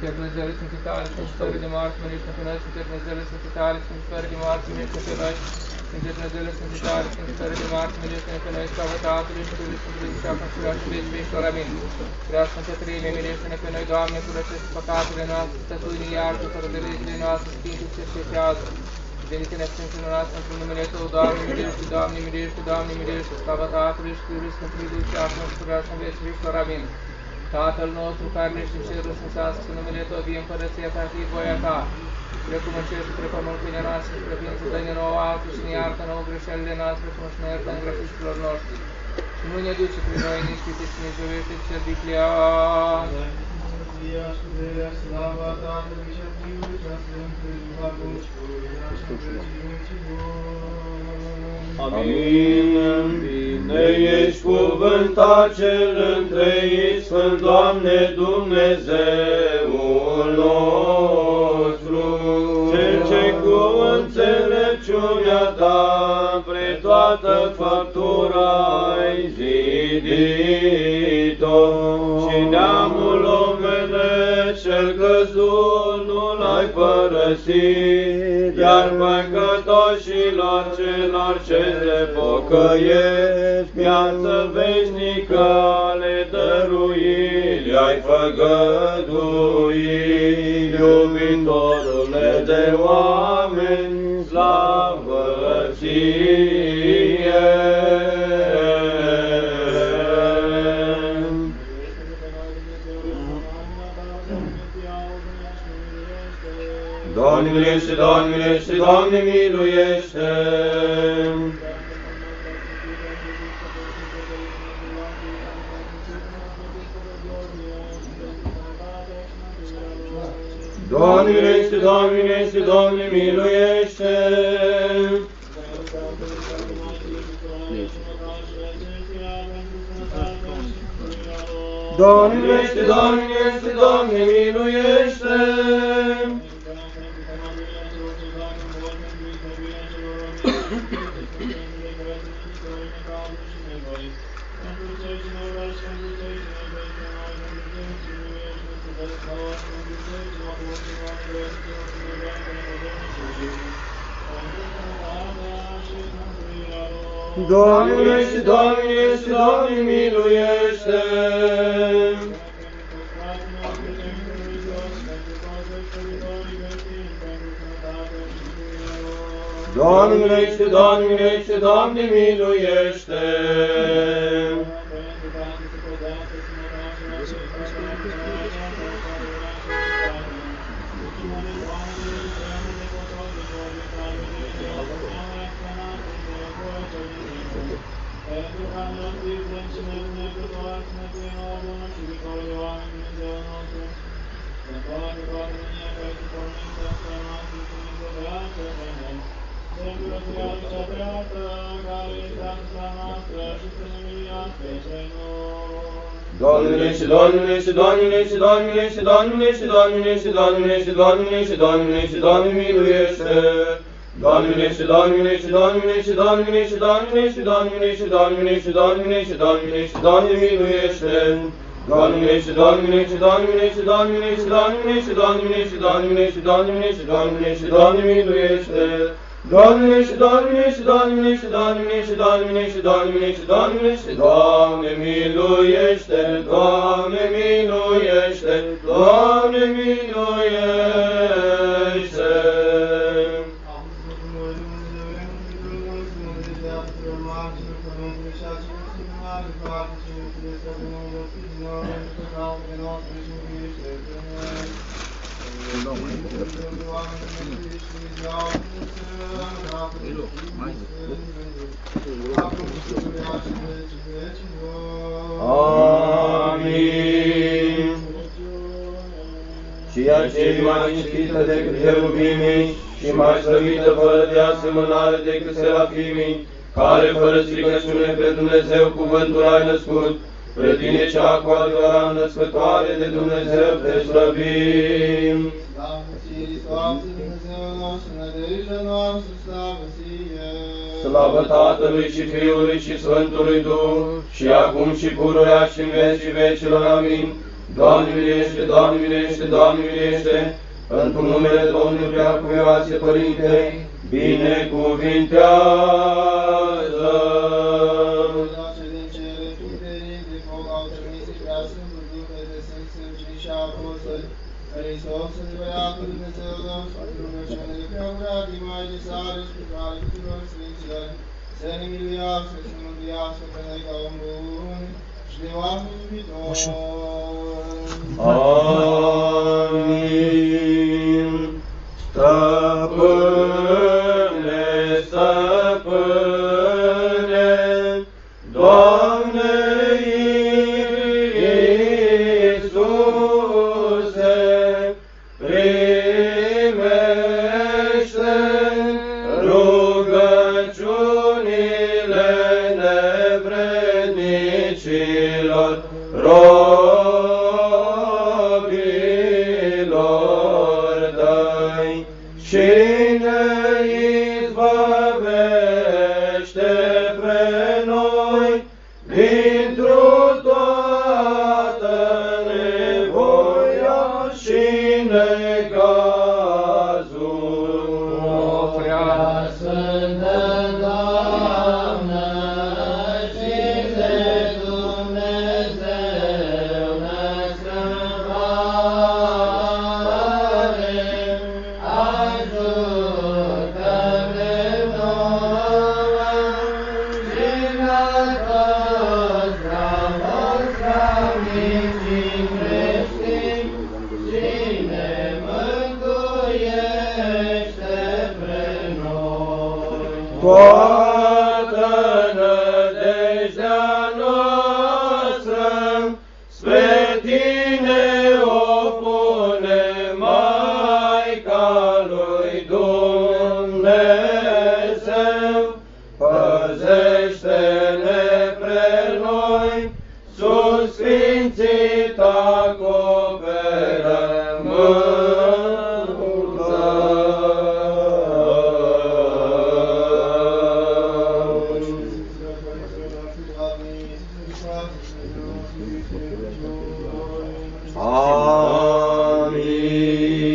Suntem Dumnezeule, Sfântul tale, Sfântul Stării de Mari, Sfântul pe noi, Suntem Dumnezeule, Sfântul tale, Sfântul Stării de Mari, Sfântul pe noi, Suntem Dumnezeule, Sfântul tale, Sfântul Stării de Mari, Sfântul pe noi, slavă Tatălui și Fiului și Sfântului și acum și la și veci veștilor. Amin. Prea Sfântă Treime, milește-ne pe noi, Doamne, curățește păcatele noastre, stăpâni, iartă fără de legile noastre, Sfântul ce cercetează. Veniți-ne Sfântul noastră într-un numele Tău, Doamne, milește, Doamne, milește, Doamne, milește, slavă Tatălui și Fiului și Sfântului și acum și la și în veci veștilor. Amin. Tatăl nostru care ești în cerul, sfințească numele Tău, vie împărăția Ta, fie voia Ta, precum în cer și pe pământ, pâinea noastră și credință, dă-ne nouă astăzi și ne iartă nouă greșelile noastre, cum și ne iertăm greșelilor noștri. Și nu ne duce prin noi în ispite, ci ne izbăvește cel viclean. Slava Tatălui și Fiului și a Sfântului Duh, acum și pururea și în vecii vecilor. Amin. Bine ești cuvântat cel întreit, Sfânt, Doamne, Dumnezeul nostru, Cel ce cu înțelepciunea Ta pre toată făptura ai zidit-o, și neamul omenesc cel căzut nu l-ai părăsit, iar păcătoșilor celor ce se pocăiesc, viață veșnică le dăruit, le-ai făgăduit, iubitorule de oameni, slavă Ție! Doamne miluiește, Doamne miluiește, Doamne miluiește! Doamne miluiește, Doamne miluiește, Doamne miluiește! Doamne miluiește, Doamne miluiește, Doamne miluiește! Doamne miluiește, Doamne miluiește, Doamne miluiește! Doamne miluiește, Doamne miluiește, Doamne miluiește! Doamne miluiește, Doamne miluiește, Doamne miluiește, Doamne miluiește, Doamne miluiește, Doamne miluiește, Doamne miluiește, Doamne miluiește, Doamne miluiește, Doamne miluiește! Doamne miluiește, Doamne miluiește, Doamne miluiește, Doamne miluiește, Doamne miluiește, Doamne miluiește, Doamne miluiește, Doamne miluiește, Doamne miluiește, Doamne miluiește! Doamne miluiește, Doamne miluiește, Doamne miluiește, Doamne miluiește, Doamne miluiește, Doamne miluiește, Doamne miluiește, Doamne miluiește, Doamne miluiește, Doamne miluiește! Doamne miluiește, Doamne miluiește, Doamne miluiește, Doamne miluiește, Doamne miluiește, Doamne miluiește, Doamne miluiește, Doamne miluiește, Doamne miluiește, Doamne miluiește! Amin. Ceea ce e mai cinstită decât cherubimii și mai slăvită fără de asemănare decât serafimii, care fără stricăciune pe Dumnezeu cuvântul ai născut, pe tine cea cu adevărat născătoare de Dumnezeu te slăvim. Slavă ție, Hristoase, Dumnezeu nostru, nădejdea noastră, slavă ție! Slavă Tatălui și Fiului și Sfântului Duh, și acum și pururea și în vecii vecilor. Amin. Doamne miluiește, Doamne miluiește, Doamne miluiește, într numele Domnului Preacuioase Părinte, binecuvintează. Hristos, adevăratul Dumnezeu nostru, rugăciune de preaurat, imagine sale și pe care tuturor Sfinților, să ne miluiască și mântuiască pe noi ca om bun și de oameni iubitori. Amin. Stăpâne, stăpâne, Doamne Iisuse, primește rugăciunile nevrednicilor robilor tăi și ne izbăvește pre noi dintr-o toată nevoia și necazul. O prea Sfântă Doamnă și de Dumnezeu născătoare, ajută-ne nouă și la toți pravoslavnicii creștini și ne mântuiește pre noi. Toată nădejdea noastră spre Tine o pune, Maica lui Dumnezeu. Păzește-ne pre noi, sub sfințit acoperământul Tău. Amin.